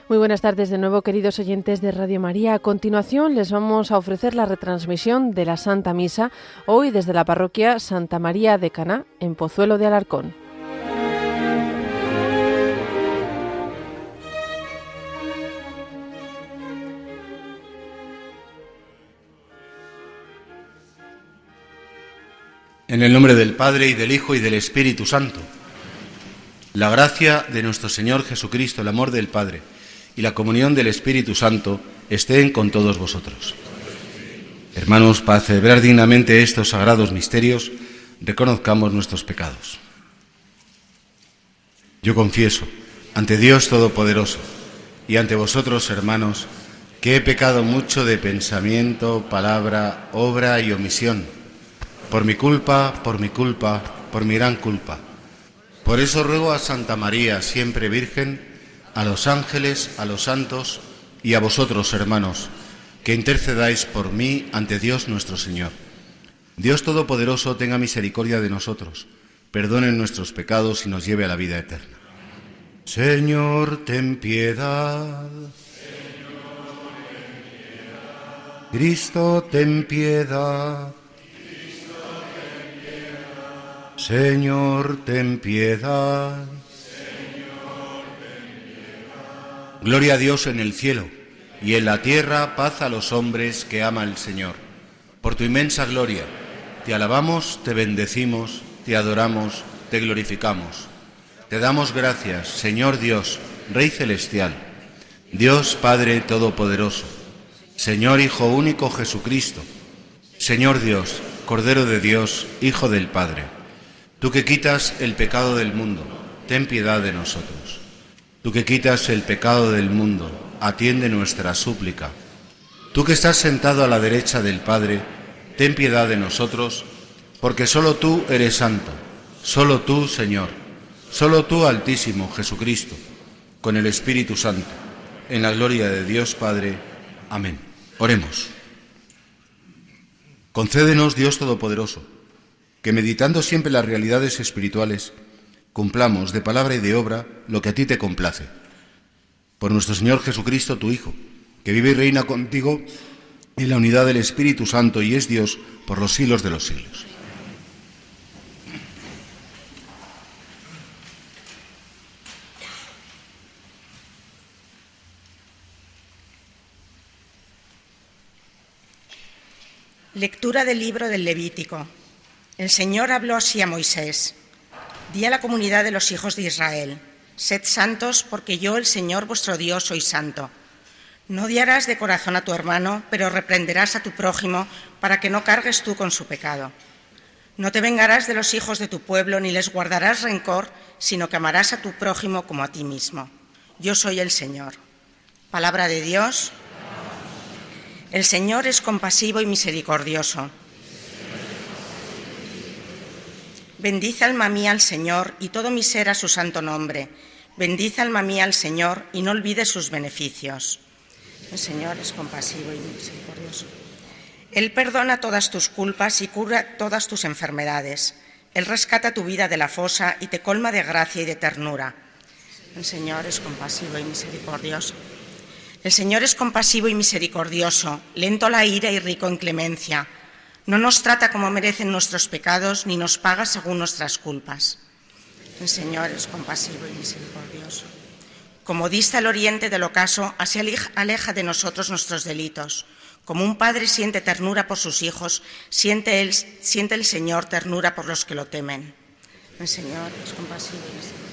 Muy buenas tardes de nuevo, queridos oyentes de Radio María. A continuación les vamos a ofrecer la retransmisión de la Santa Misa, hoy desde la parroquia Santa María de Caná, en Pozuelo de Alarcón. En el nombre del Padre, y del Hijo, y del Espíritu Santo. La gracia de nuestro Señor Jesucristo, el amor del Padre y la comunión del Espíritu Santo estén con todos vosotros. Hermanos, para celebrar dignamente estos sagrados misterios, reconozcamos nuestros pecados. Yo confieso ante Dios Todopoderoso y ante vosotros, hermanos, que he pecado mucho de pensamiento, palabra, obra y omisión, por mi culpa, por mi gran culpa. Por eso ruego a Santa María, siempre Virgen, a los ángeles, a los santos y a vosotros, hermanos, que intercedáis por mí ante Dios nuestro Señor. Dios Todopoderoso tenga misericordia de nosotros, perdone nuestros pecados y nos lleve a la vida eterna. Señor, ten piedad. Cristo, ten piedad. Señor, ten piedad. Gloria a Dios en el cielo, y en la tierra paz a los hombres que ama el Señor. Por tu inmensa gloria, te alabamos, te bendecimos, te adoramos, te glorificamos. Te damos gracias, Señor Dios, Rey celestial, Dios Padre Todopoderoso, Señor Hijo único Jesucristo, Señor Dios, Cordero de Dios, Hijo del Padre. Tú que quitas el pecado del mundo, ten piedad de nosotros. Tú que quitas el pecado del mundo, atiende nuestra súplica. Tú que estás sentado a la derecha del Padre, ten piedad de nosotros, porque solo tú eres santo, solo tú, Señor, solo tú, Altísimo Jesucristo, con el Espíritu Santo, en la gloria de Dios Padre. Amén. Oremos. Concédenos, Dios Todopoderoso, que meditando siempre las realidades espirituales, cumplamos de palabra y de obra lo que a ti te complace. Por nuestro Señor Jesucristo, tu Hijo, que vive y reina contigo en la unidad del Espíritu Santo y es Dios por los siglos de los siglos. Lectura del libro del Levítico. El Señor habló así a Moisés. Di a la comunidad de los hijos de Israel: sed santos, porque yo, el Señor vuestro Dios, soy santo. No odiarás de corazón a tu hermano, pero reprenderás a tu prójimo para que no cargues tú con su pecado. No te vengarás de los hijos de tu pueblo, ni les guardarás rencor, sino que amarás a tu prójimo como a ti mismo. Yo soy el Señor. Palabra de Dios. El Señor es compasivo y misericordioso. Bendice alma mía al Señor y todo mi ser a su santo nombre. Bendice alma mía al Señor y no olvides sus beneficios. El Señor es compasivo y misericordioso. Él perdona todas tus culpas y cura todas tus enfermedades. Él rescata tu vida de la fosa y te colma de gracia y de ternura. El Señor es compasivo y misericordioso. El Señor es compasivo y misericordioso, lento a la ira y rico en clemencia. No nos trata como merecen nuestros pecados, ni nos paga según nuestras culpas. El Señor es compasivo y misericordioso. Como dista el oriente del ocaso, así aleja de nosotros nuestros delitos. Como un padre siente ternura por sus hijos, siente el Señor ternura por los que lo temen. El Señor es compasivo y misericordioso.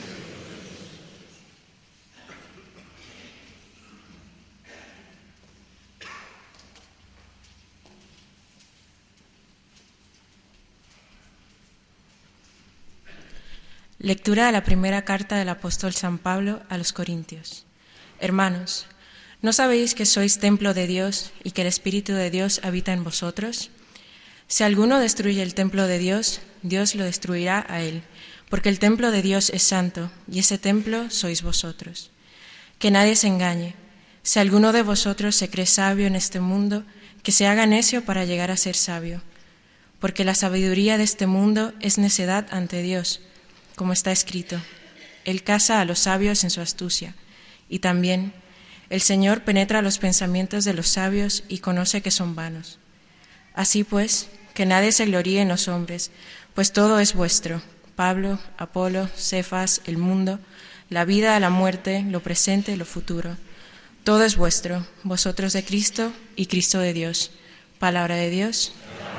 Lectura de la primera carta del apóstol San Pablo a los Corintios. Hermanos, ¿no sabéis que sois templo de Dios y que el Espíritu de Dios habita en vosotros? Si alguno destruye el templo de Dios, Dios lo destruirá a él, porque el templo de Dios es santo, y ese templo sois vosotros. Que nadie se engañe. Si alguno de vosotros se cree sabio en este mundo, que se haga necio para llegar a ser sabio, porque la sabiduría de este mundo es necedad ante Dios, como está escrito: Él caza a los sabios en su astucia. Y también, El Señor penetra los pensamientos de los sabios y conoce que son vanos. Así pues, que nadie se gloríe en los hombres, pues todo es vuestro: Pablo, Apolo, Cefas, el mundo, la vida, la muerte, lo presente, lo futuro. Todo es vuestro, vosotros de Cristo y Cristo de Dios. Palabra de Dios.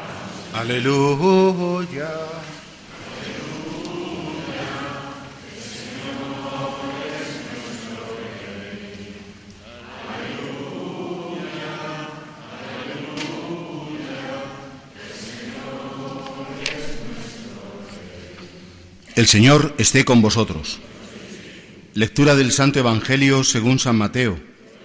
Aleluya. El Señor esté con vosotros. Lectura del Santo Evangelio según San Mateo.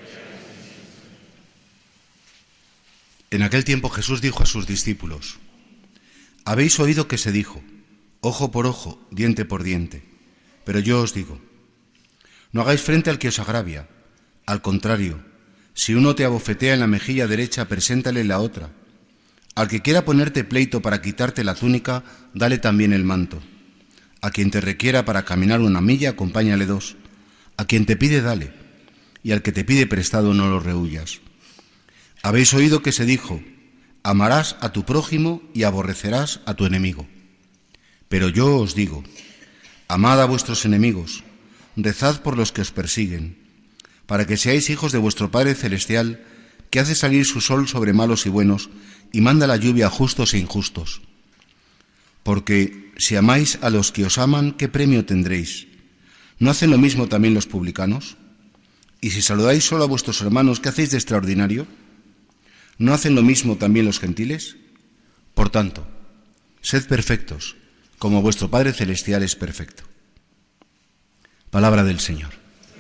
En aquel tiempo Jesús dijo a sus discípulos: habéis oído que se dijo, ojo por ojo, diente por diente. Pero yo os digo, no hagáis frente al que os agravia. Al contrario, si uno te abofetea en la mejilla derecha, preséntale la otra. Al que quiera ponerte pleito para quitarte la túnica, dale también el manto. A quien te requiera para caminar 1 milla, acompáñale 2. A quien te pide, dale. Y al que te pide prestado, no lo rehuyas. Habéis oído que se dijo, amarás a tu prójimo y aborrecerás a tu enemigo. Pero yo os digo, amad a vuestros enemigos, rezad por los que os persiguen, para que seáis hijos de vuestro Padre Celestial, que hace salir su sol sobre malos y buenos, y manda la lluvia a justos e injustos. Porque si amáis a los que os aman, ¿qué premio tendréis? ¿No hacen lo mismo también los publicanos? Y si saludáis solo a vuestros hermanos, ¿qué hacéis de extraordinario? ¿No hacen lo mismo también los gentiles? Por tanto, sed perfectos, como vuestro Padre Celestial es perfecto. Palabra del Señor.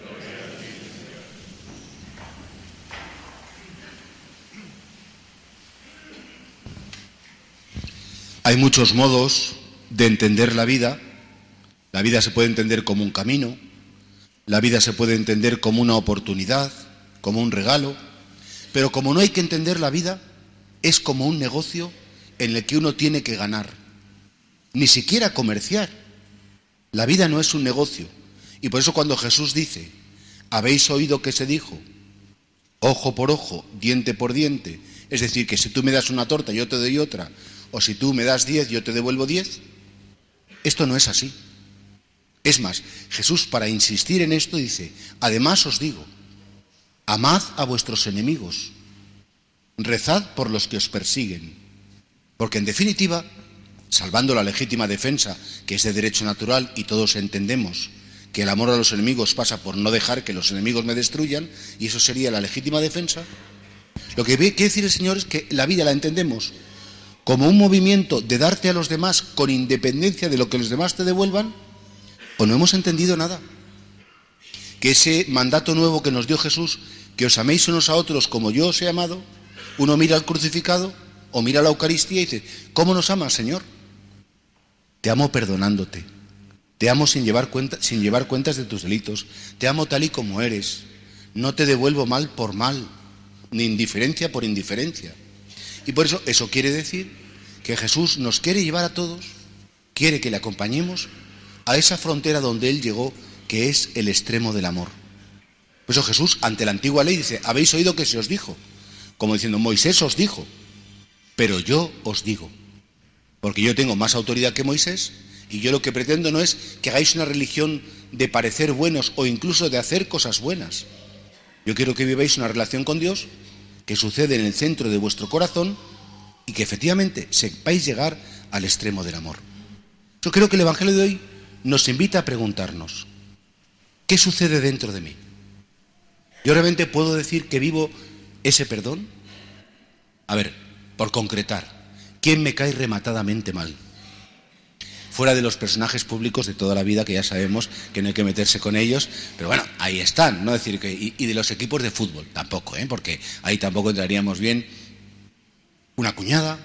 Hay muchos modos de entender la vida. La vida se puede entender como un camino, la vida se puede entender como una oportunidad, como un regalo, pero como no hay que entender la vida, es como un negocio en el que uno tiene que ganar, ni siquiera comerciar. La vida no es un negocio, y por eso cuando Jesús dice, habéis oído que se dijo, ojo por ojo, diente por diente, es decir, que si tú me das una torta yo te doy otra, o si tú me das 10 yo te devuelvo 10, esto no es así. Es más, Jesús, para insistir en esto, dice, además os digo, amad a vuestros enemigos, rezad por los que os persiguen, porque en definitiva, salvando la legítima defensa, que es de derecho natural y todos entendemos que el amor a los enemigos pasa por no dejar que los enemigos me destruyan, y eso sería la legítima defensa, lo que quiere decir el Señor es que la vida la entendemos como un movimiento de darte a los demás con independencia de lo que los demás te devuelvan, o no hemos entendido nada. Que ese mandato nuevo que nos dio Jesús, que os améis unos a otros como yo os he amado, uno mira al crucificado o mira la Eucaristía y dice, ¿cómo nos amas, Señor? Te amo perdonándote, te amo sin llevar cuentas de tus delitos, te amo tal y como eres, no te devuelvo mal por mal, ni indiferencia por indiferencia. Y por eso quiere decir que Jesús nos quiere llevar a todos, quiere que le acompañemos a esa frontera donde Él llegó, que es el extremo del amor. Por eso Jesús, ante la antigua ley, dice, habéis oído que se os dijo, como diciendo, Moisés os dijo, pero yo os digo, porque yo tengo más autoridad que Moisés, y yo lo que pretendo no es que hagáis una religión de parecer buenos o incluso de hacer cosas buenas. Yo quiero que viváis una relación con Dios que sucede en el centro de vuestro corazón y que efectivamente sepáis llegar al extremo del amor. Yo creo que el Evangelio de hoy nos invita a preguntarnos, ¿qué sucede dentro de mí? ¿Yo realmente puedo decir que vivo ese perdón? A ver, por concretar, ¿quién me cae rematadamente mal? Fuera de los personajes públicos de toda la vida, que ya sabemos que no hay que meterse con ellos, pero bueno, ahí están, no decir que y de los equipos de fútbol tampoco, porque ahí tampoco entraríamos bien. Una cuñada,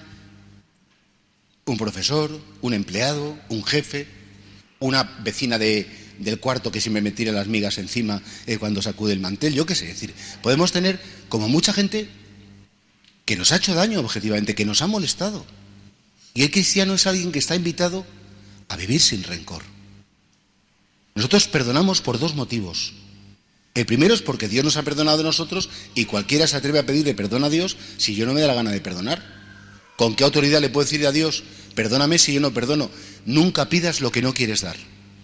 un profesor, un empleado, un jefe, una vecina del cuarto que siempre me tira las migas encima cuando sacude el mantel, yo qué sé, es decir, podemos tener como mucha gente que nos ha hecho daño objetivamente, que nos ha molestado. Y el cristiano es alguien que está invitado a vivir sin rencor. Nosotros perdonamos por 2 motivos. El primero es porque Dios nos ha perdonado de nosotros y cualquiera se atreve a pedirle perdón a Dios si yo no me da la gana de perdonar. ¿Con qué autoridad le puedo decir a Dios, perdóname si yo no perdono? Nunca pidas lo que no quieres dar.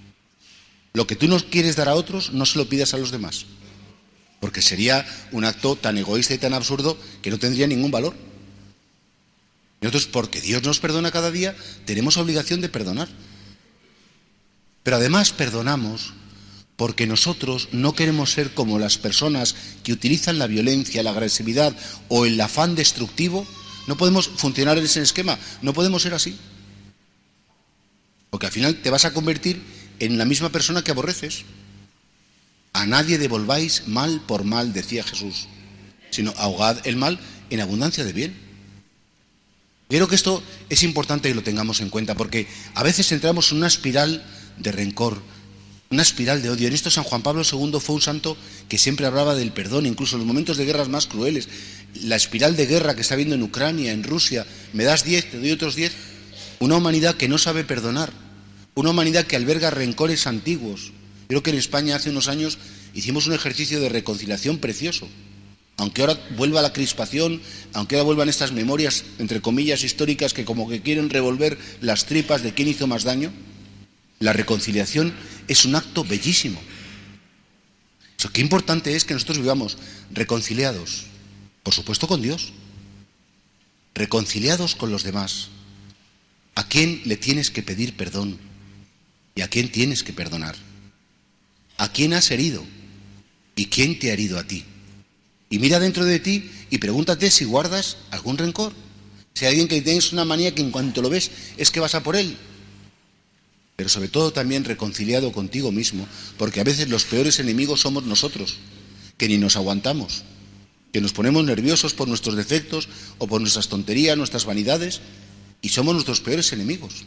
Lo que tú no quieres dar a otros, no se lo pidas a los demás. Porque sería un acto tan egoísta y tan absurdo que no tendría ningún valor. Nosotros, porque Dios nos perdona cada día, tenemos obligación de perdonar. Pero además perdonamos porque nosotros no queremos ser como las personas que utilizan la violencia, la agresividad o el afán destructivo. No podemos funcionar en ese esquema, no podemos ser así. Porque al final te vas a convertir en la misma persona que aborreces. A nadie devolváis mal por mal, decía Jesús, sino ahogad el mal en abundancia de bien. Creo que esto es importante que lo tengamos en cuenta, porque a veces entramos en una espiral de rencor, una espiral de odio. En esto San Juan Pablo II fue un santo que siempre hablaba del perdón, incluso en los momentos de guerras más crueles. La espiral de guerra que está habiendo en Ucrania, en Rusia, me das 10, te doy otros 10. Una humanidad que no sabe perdonar, una humanidad que alberga rencores antiguos. Creo que en España hace unos años hicimos un ejercicio de reconciliación precioso. Aunque ahora vuelva la crispación, aunque ahora vuelvan estas memorias, entre comillas, históricas que como que quieren revolver las tripas de quién hizo más daño, la reconciliación es un acto bellísimo. Qué importante es que nosotros vivamos reconciliados, por supuesto con Dios, reconciliados con los demás. ¿A quién le tienes que pedir perdón? ¿Y a quién tienes que perdonar? ¿A quién has herido? ¿Y quién te ha herido a ti? Y mira dentro de ti y pregúntate si guardas algún rencor. Si hay alguien que tienes una manía que en cuanto lo ves es que vas a por él. Pero sobre todo también reconciliado contigo mismo, porque a veces los peores enemigos somos nosotros, que ni nos aguantamos, que nos ponemos nerviosos por nuestros defectos o por nuestras tonterías, nuestras vanidades, y somos nuestros peores enemigos.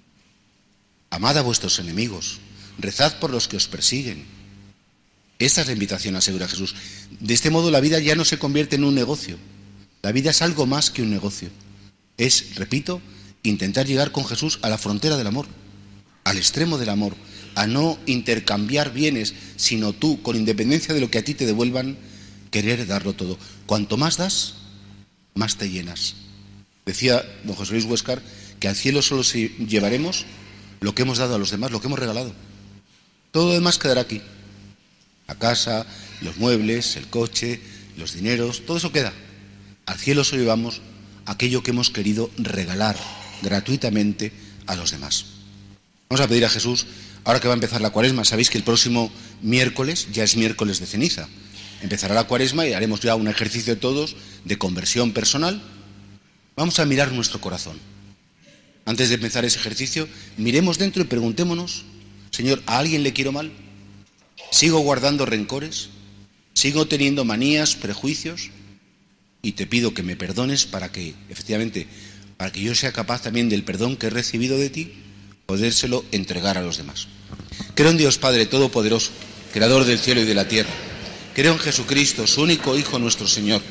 Amad a vuestros enemigos, rezad por los que os persiguen. Esta es la invitación, asegura Jesús. De este modo la vida ya no se convierte en un negocio. La vida es algo más que un negocio. Es, repito, intentar llegar con Jesús a la frontera del amor, al extremo del amor, a no intercambiar bienes, sino tú, con independencia de lo que a ti te devuelvan, querer darlo todo. Cuanto más das, más te llenas. Decía don José Luis Huéscar que al cielo solo llevaremos lo que hemos dado a los demás, lo que hemos regalado. Todo lo demás quedará aquí. La casa, los muebles, el coche, los dineros, todo eso queda. Al cielo solo llevamos aquello que hemos querido regalar gratuitamente a los demás. Vamos a pedir a Jesús, ahora que va a empezar la Cuaresma, sabéis que el próximo miércoles ya es miércoles de ceniza. Empezará la Cuaresma y haremos ya un ejercicio todos de conversión personal. Vamos a mirar nuestro corazón. Antes de empezar ese ejercicio, miremos dentro y preguntémonos, Señor, ¿a alguien le quiero mal? ¿Sigo guardando rencores? ¿Sigo teniendo manías, prejuicios? Y te pido que me perdones para que, efectivamente, para que yo sea capaz también del perdón que he recibido de ti, podérselo entregar a los demás. Creo en Dios Padre Todopoderoso, Creador del cielo y de la tierra. Creo en Jesucristo, su único Hijo nuestro Señor.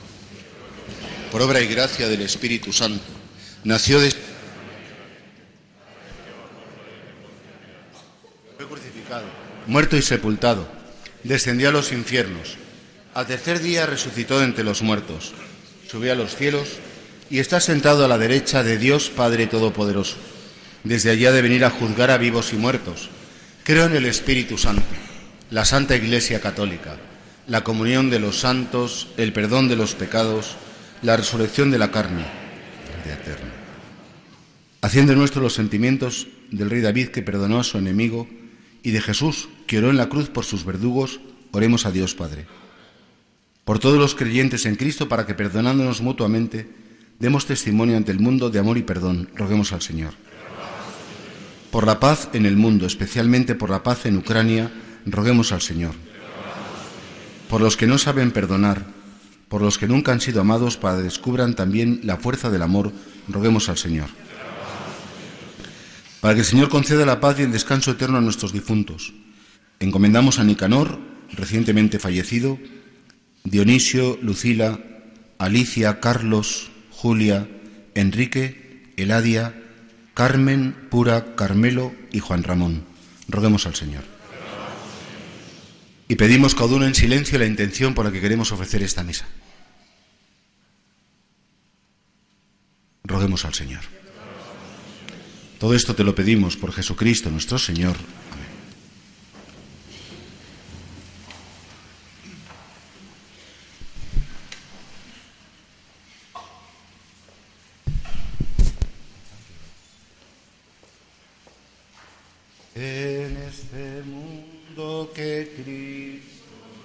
Por obra y gracia del Espíritu Santo, nació de... Fue crucificado, muerto y sepultado, descendió a los infiernos. Al tercer día resucitó de entre los muertos, subió a los cielos y está sentado a la derecha de Dios Padre Todopoderoso. Desde allí ha de venir a juzgar a vivos y muertos. Creo en el Espíritu Santo, la Santa Iglesia Católica, la comunión de los santos, el perdón de los pecados, la resurrección de la carne, la vida eterna. Haciendo nuestros los sentimientos del rey David que perdonó a su enemigo y de Jesús que oró en la cruz por sus verdugos, oremos a Dios Padre. Por todos los creyentes en Cristo, para que perdonándonos mutuamente, demos testimonio ante el mundo de amor y perdón, roguemos al Señor. Por la paz en el mundo, especialmente por la paz en Ucrania, roguemos al Señor. Por los que no saben perdonar, por los que nunca han sido amados, para que descubran también la fuerza del amor, roguemos al Señor. Para que el Señor conceda la paz y el descanso eterno a nuestros difuntos, encomendamos a Nicanor, recientemente fallecido, Dionisio, Lucila, Alicia, Carlos, Julia, Enrique, Eladia, Carmen, Pura, Carmelo y Juan Ramón. Roguemos al Señor. y pedimos cada uno en silencio la intención por la que queremos ofrecer esta misa. Roguemos al Señor. Todo esto te lo pedimos por Jesucristo nuestro Señor. Amén. En este mundo que Cristo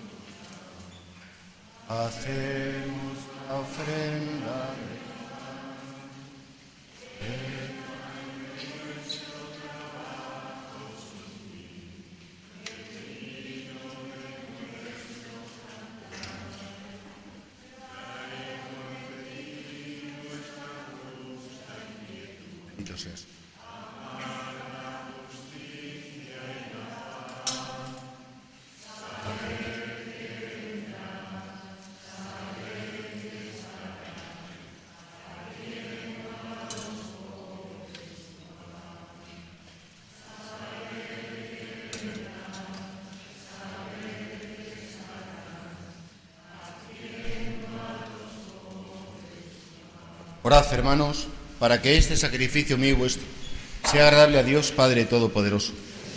hacemos la ofrenda bendito seas. Orad, hermanos, para que este sacrificio mío y vuestro sea agradable a Dios Padre Todopoderoso.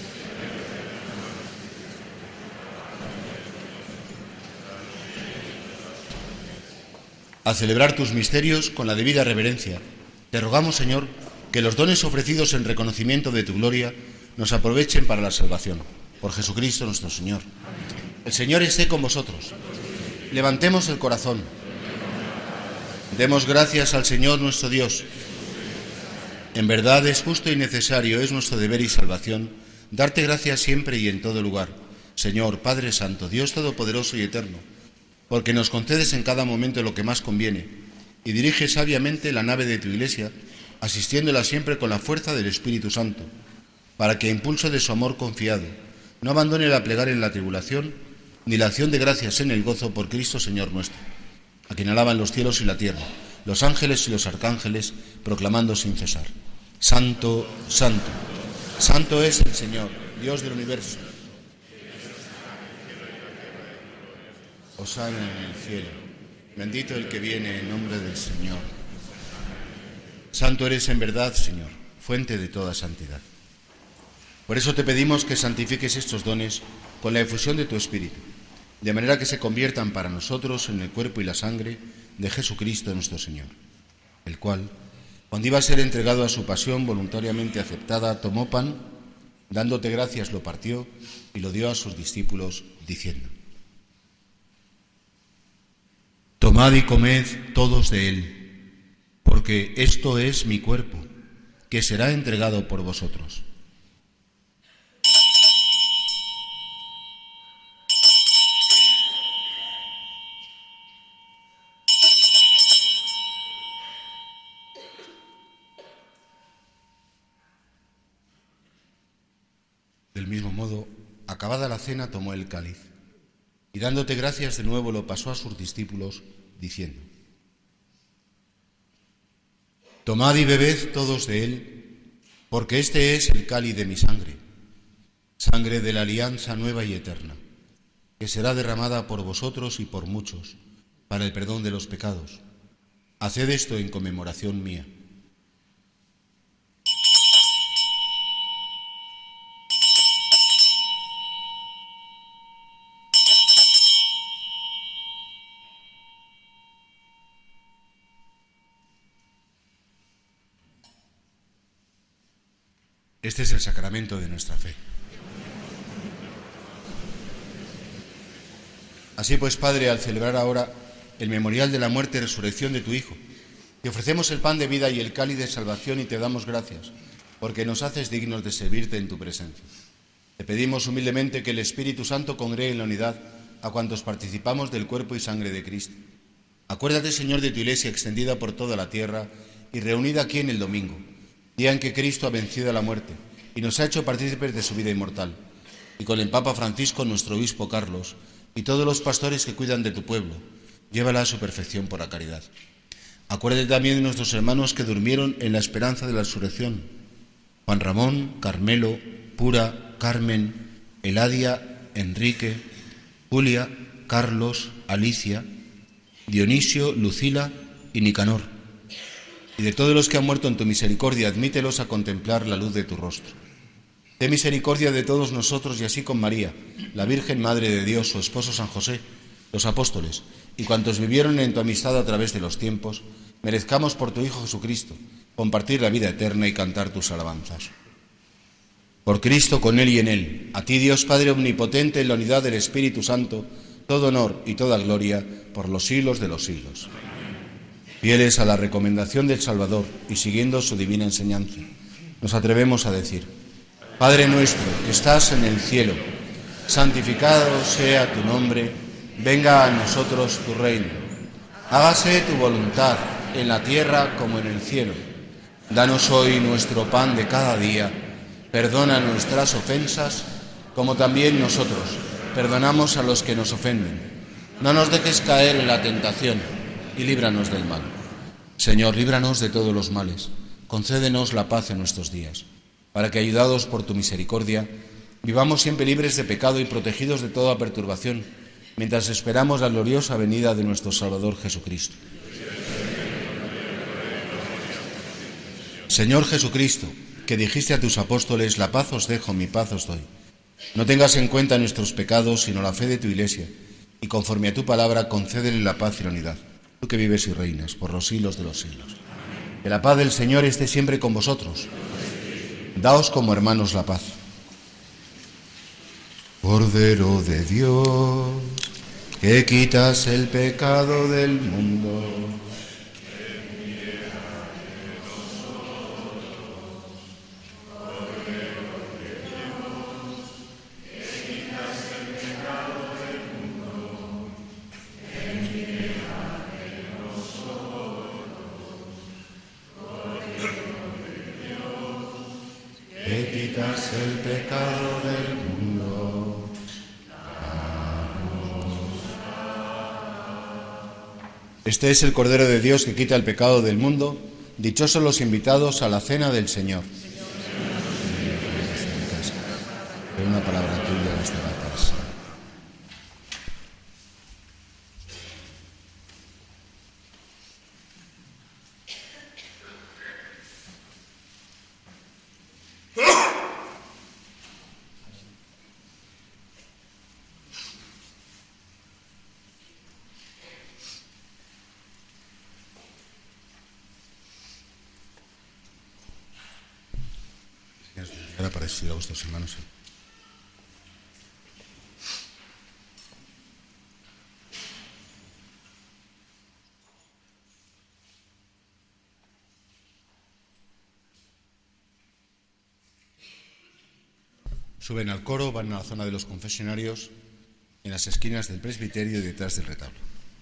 Al celebrar tus misterios con la debida reverencia, te rogamos, Señor, que los dones ofrecidos en reconocimiento de tu gloria nos aprovechen para la salvación. Por Jesucristo nuestro Señor. El Señor esté con vosotros. Levantemos el corazón. Demos gracias al Señor nuestro Dios. En verdad es justo y necesario, es nuestro deber y salvación, darte gracias siempre y en todo lugar, Señor, Padre Santo, Dios Todopoderoso y Eterno, porque nos concedes en cada momento lo que más conviene y diriges sabiamente la nave de tu Iglesia, asistiéndola siempre con la fuerza del Espíritu Santo, para que a impulso de su amor confiado no abandone la plegaria en la tribulación, ni la acción de gracias en el gozo por Cristo Señor nuestro, a quien alaban los cielos y la tierra, los ángeles y los arcángeles, proclamando sin cesar: Santo, Santo, Santo es el Señor, Dios del universo. Hosana en el cielo, bendito el que viene en nombre del Señor. Santo eres en verdad, Señor, fuente de toda santidad. Por eso te pedimos que santifiques estos dones con la efusión de tu Espíritu, de manera que se conviertan para nosotros en el cuerpo y la sangre de Jesucristo nuestro Señor, el cual, cuando iba a ser entregado a su pasión voluntariamente aceptada, tomó pan, dándote gracias lo partió y lo dio a sus discípulos, diciendo: Tomad y comed todos de él, porque esto es mi cuerpo, que será entregado por vosotros. Del mismo modo, acabada la cena, tomó el cáliz y dándote gracias de nuevo lo pasó a sus discípulos, diciendo: Tomad y bebed todos de él, porque este es el cáliz de mi sangre, sangre de la alianza nueva y eterna, que será derramada por vosotros y por muchos, para el perdón de los pecados. Haced esto en conmemoración mía. Este es el sacramento de nuestra fe. Así pues, Padre, al celebrar ahora el memorial de la muerte y resurrección de tu Hijo, te ofrecemos el pan de vida y el cáliz de salvación y te damos gracias, porque nos haces dignos de servirte en tu presencia. Te pedimos humildemente que el Espíritu Santo congregue en la unidad a cuantos participamos del cuerpo y sangre de Cristo. Acuérdate, Señor, de tu Iglesia extendida por toda la tierra y reunida aquí en el domingo, día en que Cristo ha vencido a la muerte y nos ha hecho partícipes de su vida inmortal, y con el Papa Francisco, nuestro obispo Carlos, y todos los pastores que cuidan de tu pueblo, llévala a su perfección por la caridad. Acuérdate también de nuestros hermanos que durmieron en la esperanza de la resurrección: Juan Ramón, Carmelo, Pura, Carmen, Eladia, Enrique, Julia, Carlos, Alicia, Dionisio, Lucila y Nicanor. Y de todos los que han muerto en tu misericordia, admítelos a contemplar la luz de tu rostro. Ten misericordia de todos nosotros y así con María, la Virgen Madre de Dios, su esposo San José, los apóstoles y cuantos vivieron en tu amistad a través de los tiempos, merezcamos por tu Hijo Jesucristo compartir la vida eterna y cantar tus alabanzas. Por Cristo, con Él y en Él, a ti Dios Padre Omnipotente, en la unidad del Espíritu Santo, todo honor y toda gloria por los siglos de los siglos. Fieles a la recomendación del Salvador y siguiendo su divina enseñanza, nos atrevemos a decir: Padre nuestro que estás en el cielo, santificado sea tu nombre, venga a nosotros tu reino. Hágase tu voluntad en la tierra como en el cielo. Danos hoy nuestro pan de cada día. Perdona nuestras ofensas, como también nosotros perdonamos a los que nos ofenden. No nos dejes caer en la tentación y líbranos del mal. Señor, líbranos de todos los males. Concédenos la paz en nuestros días, para que, ayudados por tu misericordia, vivamos siempre libres de pecado y protegidos de toda perturbación, mientras esperamos la gloriosa venida de nuestro Salvador Jesucristo. Señor Jesucristo, que dijiste a tus apóstoles: la paz os dejo, mi paz os doy. No tengas en cuenta nuestros pecados, sino la fe de tu Iglesia, y conforme a tu palabra concédele la paz y la unidad, tú que vives y reinas por los siglos de los siglos. Que la paz del Señor esté siempre con vosotros. Daos como hermanos la paz. Cordero de Dios, que quitas el pecado del mundo, el pecado del mundo. Este es el Cordero de Dios que quita el pecado del mundo. Dichosos los invitados a la cena del Señor. Una palabra tuya bastará para sí. Ahora para decir a vuestros hermanos. Suben al coro, van a la zona de los confesionarios, en las esquinas del presbiterio y detrás del retablo.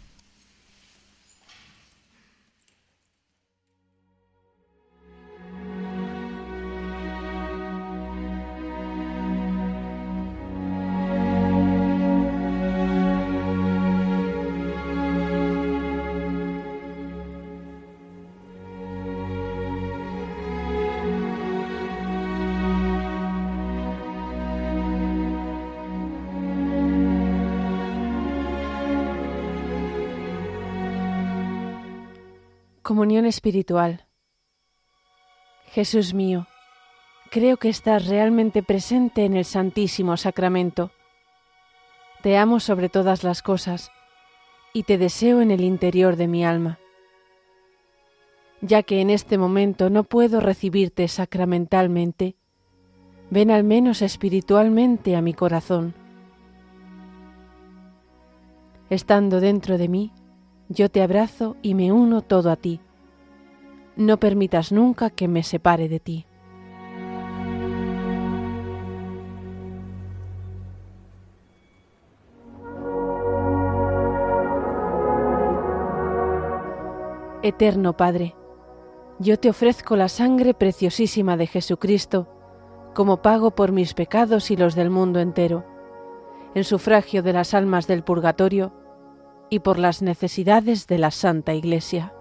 Comunión espiritual. Jesús mío, creo que estás realmente presente en el Santísimo Sacramento. Te amo sobre todas las cosas y te deseo en el interior de mi alma. Ya que en este momento no puedo recibirte sacramentalmente, ven al menos espiritualmente a mi corazón. Estando dentro de mí, yo te abrazo y me uno todo a ti. No permitas nunca que me separe de ti. Eterno Padre, yo te ofrezco la sangre preciosísima de Jesucristo como pago por mis pecados y los del mundo entero, en sufragio de las almas del purgatorio y por las necesidades de la Santa Iglesia.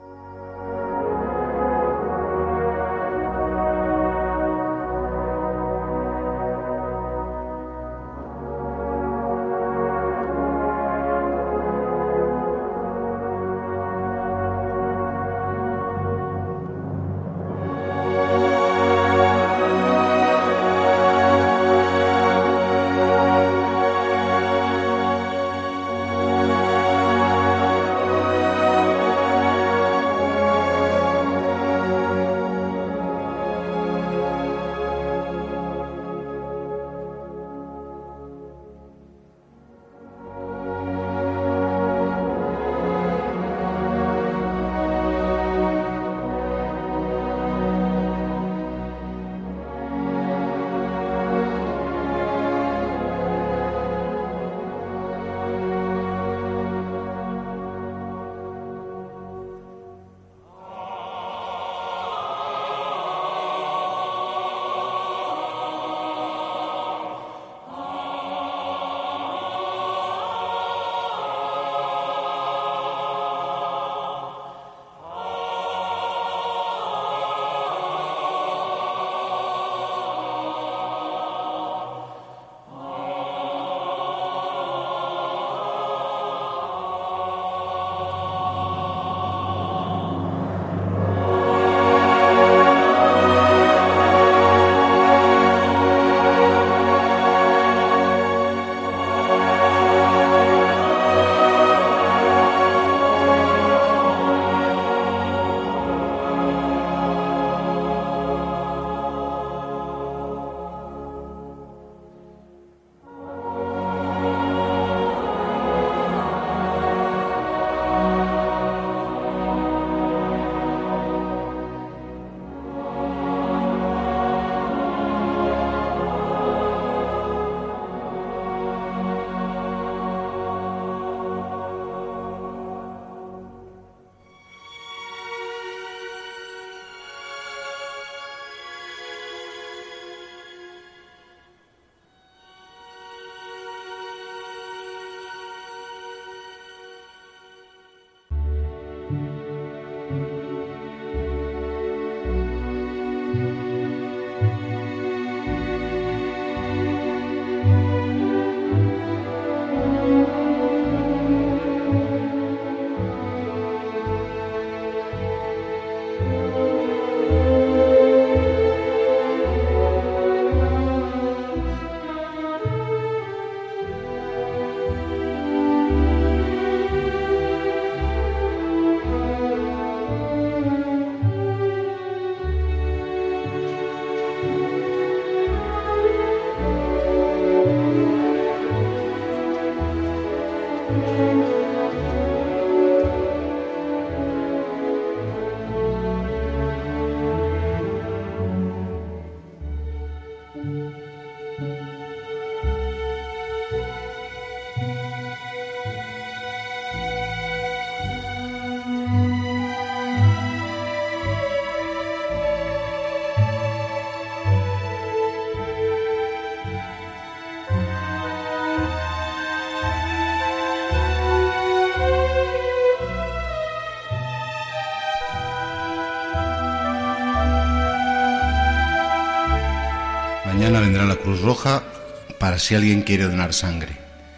Mañana vendrá la Cruz Roja para si alguien quiere donar sangre.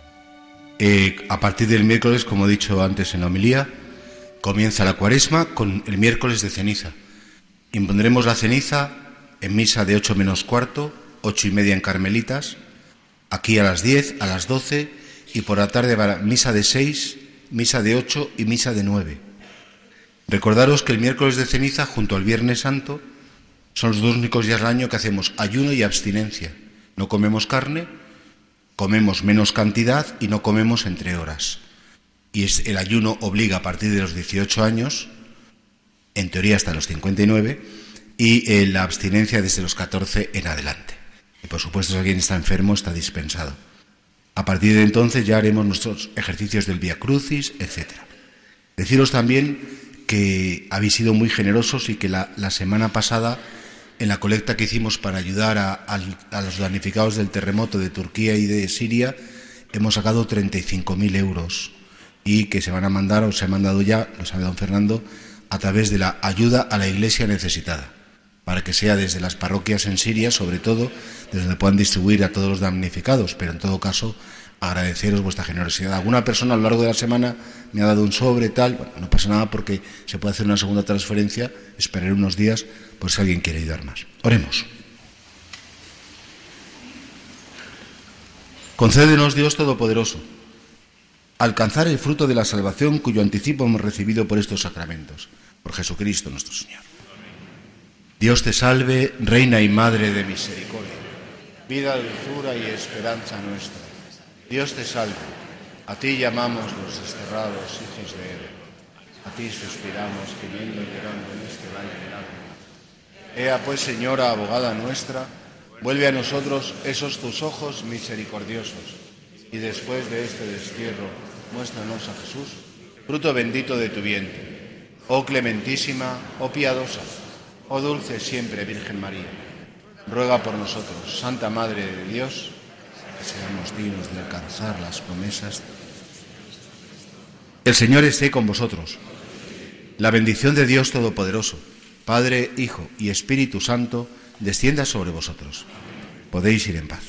A partir del miércoles, como he dicho antes en la homilía, comienza la Cuaresma con el miércoles de ceniza. Impondremos la ceniza en misa de 8 menos cuarto, 8:30 en Carmelitas, aquí a las 10, a las 12 y por la tarde misa de 6, misa de 8 y misa de 9. Recordaros que el miércoles de ceniza junto al Viernes Santo son los 2 únicos días al año que hacemos ayuno y abstinencia. No comemos carne, comemos menos cantidad y no comemos entre horas. Y el ayuno obliga a partir de los 18 años, en teoría hasta los 59, y la abstinencia desde los 14 en adelante. Y por supuesto, si alguien está enfermo, está dispensado. A partir de entonces ya haremos nuestros ejercicios del Vía Crucis, etc. Deciros también que habéis sido muy generosos y que la semana pasada, en la colecta que hicimos para ayudar a los damnificados del terremoto de Turquía y de Siria, hemos sacado 35.000 euros y que se van a mandar, o se ha mandado ya, lo sabe don Fernando, a través de la ayuda a la Iglesia necesitada, para que sea desde las parroquias en Siria, sobre todo, desde donde puedan distribuir a todos los damnificados, pero en todo caso, agradeceros vuestra generosidad. Alguna persona a lo largo de la semana me ha dado un sobre, tal, bueno, no pasa nada porque se puede hacer una segunda transferencia, esperaré unos días por si alguien quiere ayudar más. Oremos. Concédenos, Dios Todopoderoso, alcanzar el fruto de la salvación cuyo anticipo hemos recibido por estos sacramentos, por Jesucristo nuestro Señor. Dios te salve, Reina y Madre de misericordia, vida, dulzura y esperanza nuestra. Dios te salve, a ti llamamos los desterrados hijos de Eva, a ti suspiramos gimiendo y llorando en este valle de lágrimas. Ea pues, Señora, abogada nuestra, vuelve a nosotros esos tus ojos misericordiosos, y después de este destierro, muéstranos a Jesús, fruto bendito de tu vientre. Oh clementísima, oh piadosa, oh dulce siempre Virgen María, ruega por nosotros, Santa Madre de Dios, que seamos dignos de alcanzar las promesas. El Señor esté con vosotros. La bendición de Dios Todopoderoso, Padre, Hijo y Espíritu Santo, descienda sobre vosotros. Podéis ir en paz.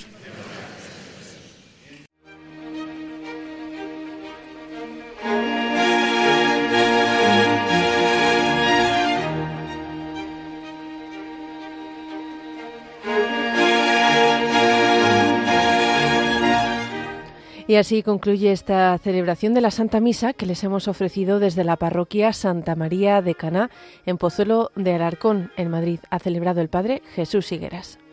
Y así concluye esta celebración de la Santa Misa que les hemos ofrecido desde la parroquia Santa María de Caná, en Pozuelo de Alarcón, en Madrid. Ha celebrado el Padre Jesús Higueras.